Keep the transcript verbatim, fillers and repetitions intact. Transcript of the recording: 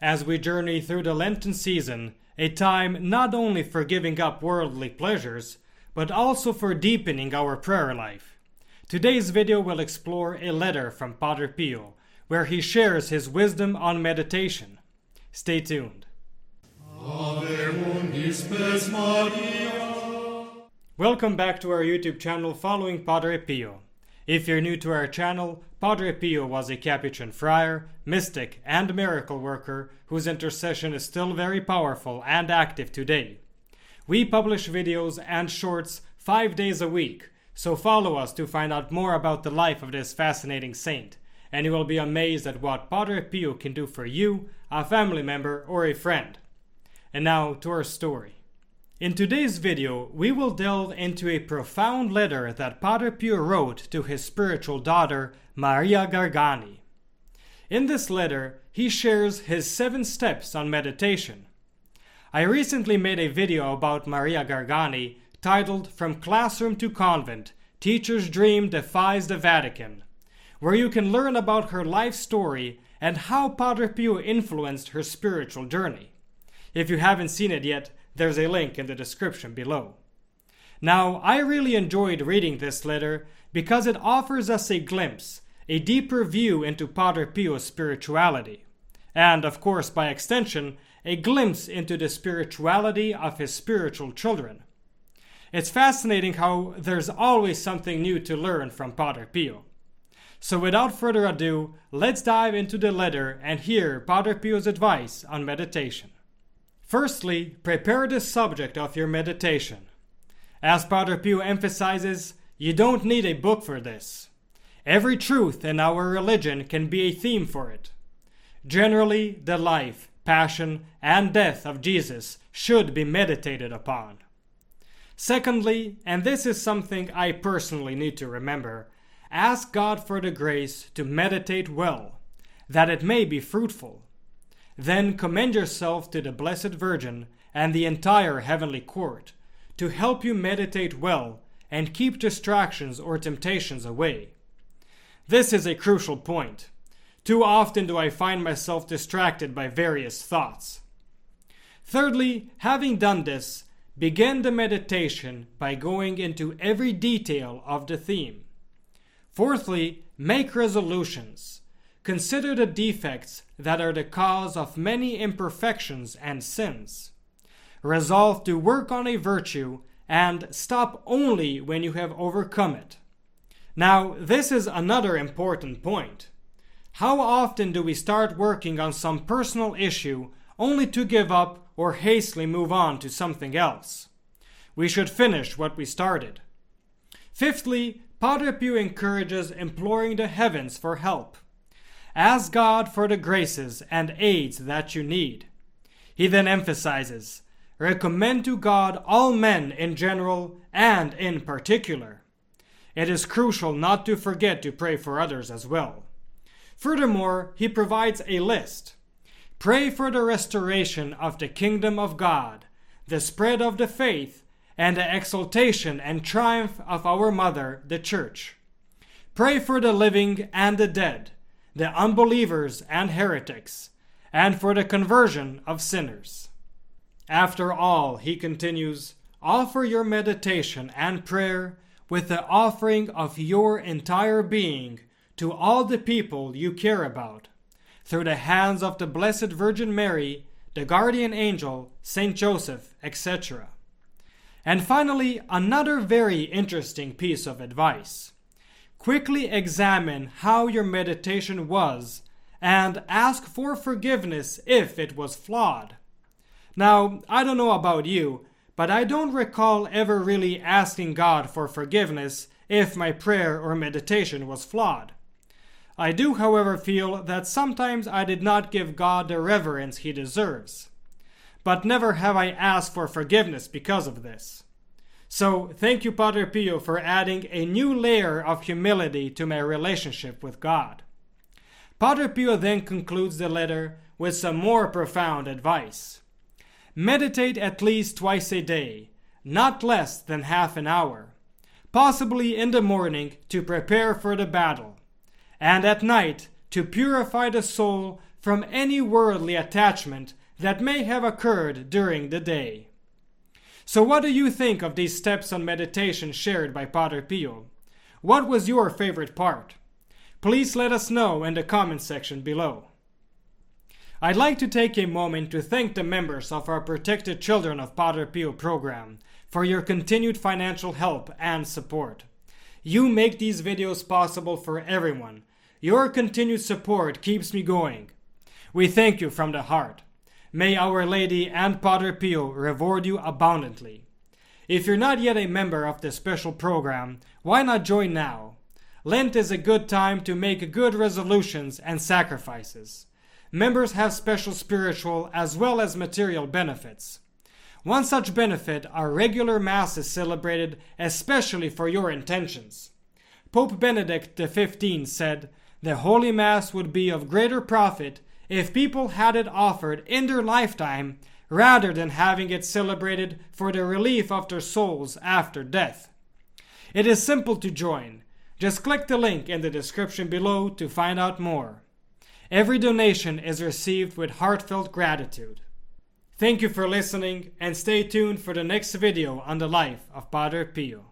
as we journey through the Lenten season, a time not only for giving up worldly pleasures, but also for deepening our prayer life. Today's video will explore a letter from Padre Pio, where he shares his wisdom on meditation. Stay tuned. Welcome back to our YouTube channel following Padre Pio. If you're new to our channel, Padre Pio was a Capuchin friar, mystic, and miracle worker whose intercession is still very powerful and active today. We publish videos and shorts five days a week, so follow us to find out more about the life of this fascinating saint, and you will be amazed at what Padre Pio can do for you, a family member, or a friend. And now to our story. In today's video, we will delve into a profound letter that Padre Pio wrote to his spiritual daughter, Maria Gargani. In this letter, he shares his seven steps on meditation. I recently made a video about Maria Gargani titled From Classroom to Convent, Teacher's Dream Defies the Vatican, where you can learn about her life story and how Padre Pio influenced her spiritual journey. If you haven't seen it yet, there's a link in the description below. Now, I really enjoyed reading this letter because it offers us a glimpse, a deeper view into Padre Pio's spirituality, and, of course, by extension, a glimpse into the spirituality of his spiritual children. It's fascinating how there's always something new to learn from Padre Pio. So without further ado, let's dive into the letter and hear Padre Pio's advice on meditation. Firstly, prepare the subject of your meditation. As Padre Pio emphasizes, you don't need a book for this. Every truth in our religion can be a theme for it. Generally, the life, passion, and death of Jesus should be meditated upon. Secondly, and this is something I personally need to remember, ask God for the grace to meditate well, that it may be fruitful. Then commend yourself to the Blessed Virgin and the entire heavenly court to help you meditate well and keep distractions or temptations away. This is a crucial point. Too often do I find myself distracted by various thoughts. Thirdly, having done this, begin the meditation by going into every detail of the theme. Fourthly, make resolutions. Consider the defects that are the cause of many imperfections and sins. Resolve to work on a virtue and stop only when you have overcome it. Now, this is another important point. How often do we start working on some personal issue only to give up or hastily move on to something else? We should finish what we started. Fifthly, Padre Pio encourages imploring the heavens for help. Ask God for the graces and aids that you need. He then emphasizes, recommend to God all men in general and in particular. It is crucial not to forget to pray for others as well. Furthermore, he provides a list. Pray for the restoration of the kingdom of God, the spread of the faith, and the exaltation and triumph of our mother, the Church. Pray for the living and the dead, the unbelievers and heretics, and for the conversion of sinners. After all, he continues, offer your meditation and prayer with the offering of your entire being to all the people you care about, through the hands of the Blessed Virgin Mary, the guardian angel, Saint Joseph, et cetera. And finally, another very interesting piece of advice. Quickly examine how your meditation was and ask for forgiveness if it was flawed. Now, I don't know about you, but I don't recall ever really asking God for forgiveness if my prayer or meditation was flawed. I do, however, feel that sometimes I did not give God the reverence he deserves. But never have I asked for forgiveness because of this. So, thank you, Padre Pio, for adding a new layer of humility to my relationship with God. Padre Pio then concludes the letter with some more profound advice. Meditate at least twice a day, not less than half an hour, possibly in the morning to prepare for the battle, and at night to purify the soul from any worldly attachment that may have occurred during the day. So what do you think of these steps on meditation shared by Padre Pio? What was your favorite part? Please let us know in the comment section below. I'd like to take a moment to thank the members of our Protected Children of Padre Pio program for your continued financial help and support. You make these videos possible for everyone. Your continued support keeps me going. We thank you from the heart. May Our Lady and Padre Pio reward you abundantly. If you're not yet a member of this special program, why not join now? Lent is a good time to make good resolutions and sacrifices. Members have special spiritual as well as material benefits. One such benefit are regular masses celebrated especially for your intentions. Pope Benedict the fifteenth said, "The Holy Mass would be of greater profit if people had it offered in their lifetime rather than having it celebrated for the relief of their souls after death." It is simple to join. Just click the link in the description below to find out more. Every donation is received with heartfelt gratitude. Thank you for listening and stay tuned for the next video on the life of Padre Pio.